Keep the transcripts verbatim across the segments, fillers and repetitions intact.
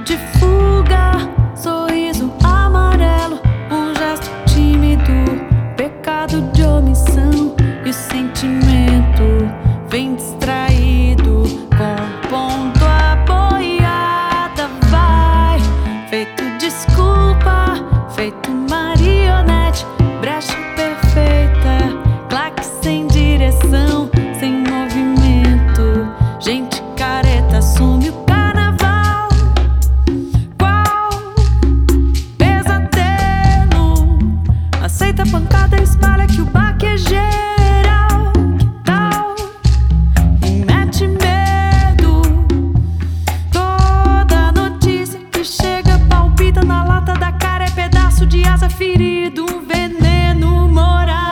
de fuga, sorriso amarelo, um gesto tímido, pecado de omissão. E o sentimento vem distraído, compondo a boiada. Vai, feito desculpa, feito marionete, brecha perfeita, claque sem direção, sem movimento. Gente careta assume o carnaval. Qual pesadelo? Aceita a pancada, espalha que o baque é geral. Que tal? E mete medo. Toda notícia que chega palpita na lata da cara, é pedaço de asa ferido, um veneno moral.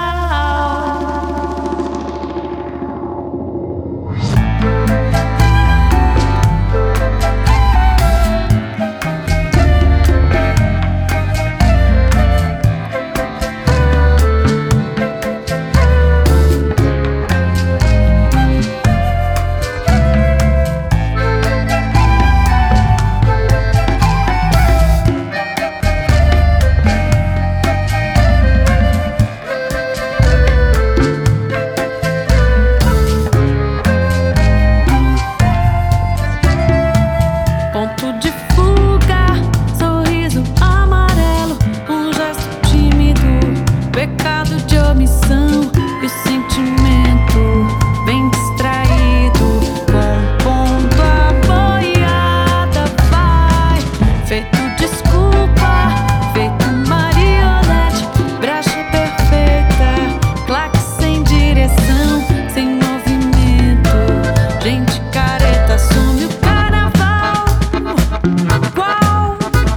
Ponto de fuga, sorriso amarelo, um gesto tímido, pecado de omissão. E o sentimento vem distraído, compondo a boiada. Vai, feito desculpa, feito marionete, brecha perfeita, claque sem direção, sem movimento. Gente careta assume o carnaval. Qual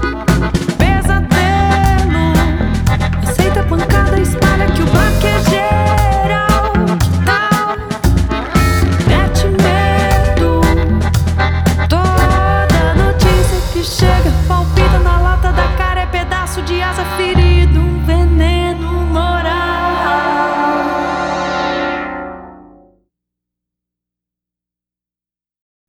pesadelo? Aceita a pancada, espalha que o baque é geral. Que tal? Mete medo. Toda notícia que chega palpita